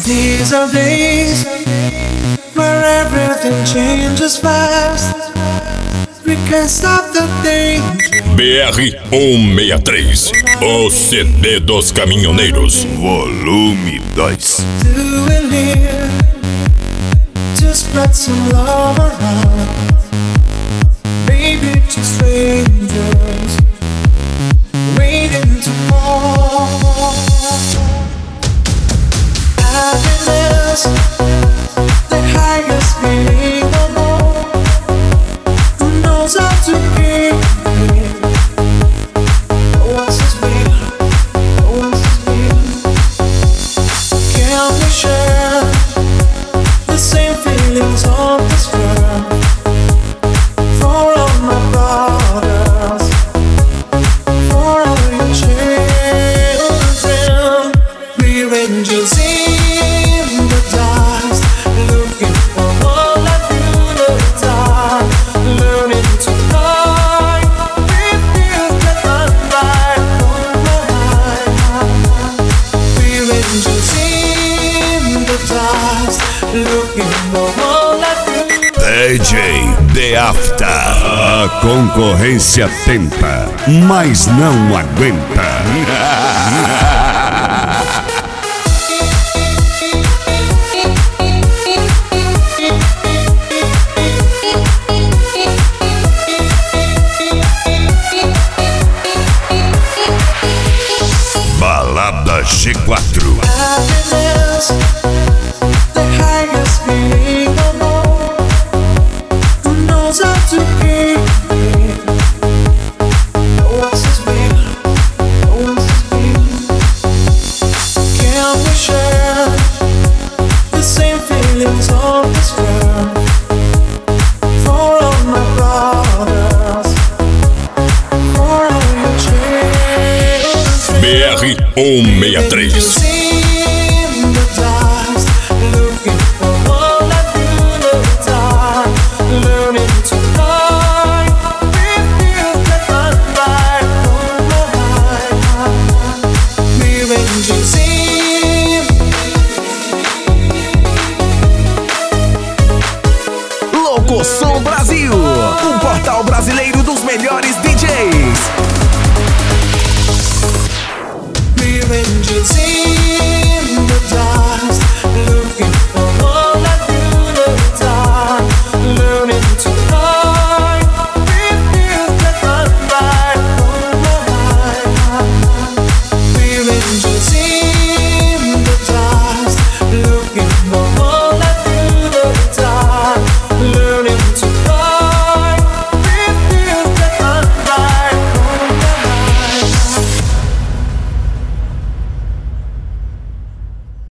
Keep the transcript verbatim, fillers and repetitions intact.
These are days where everything changes fast. We can't stop the danger. B R cento e sessenta e três, o C D dos caminhoneiros, volume dois. Do we live to spread some love around? Maybe two strangers waiting to fall. Happiness, the highest feeling of all. Who knows how to keep it? No one says me, no one says me. Can we share the same feelings of this world? For all my brothers, for all your children, we're angels in the dust, looking for all that beautiful time, learning to fly. We feel that I'm right on my mind. We're angels in the dust, looking for all that beautiful. D J The After. A concorrência tenta, mas não aguenta. Balada G quatro. Happiness, the highest feeling of all. Who knows how to keep it? No one says me, no one says me. Can we share the same feelings of this world? For all my brothers, for all your children. B R cento e sessenta e três.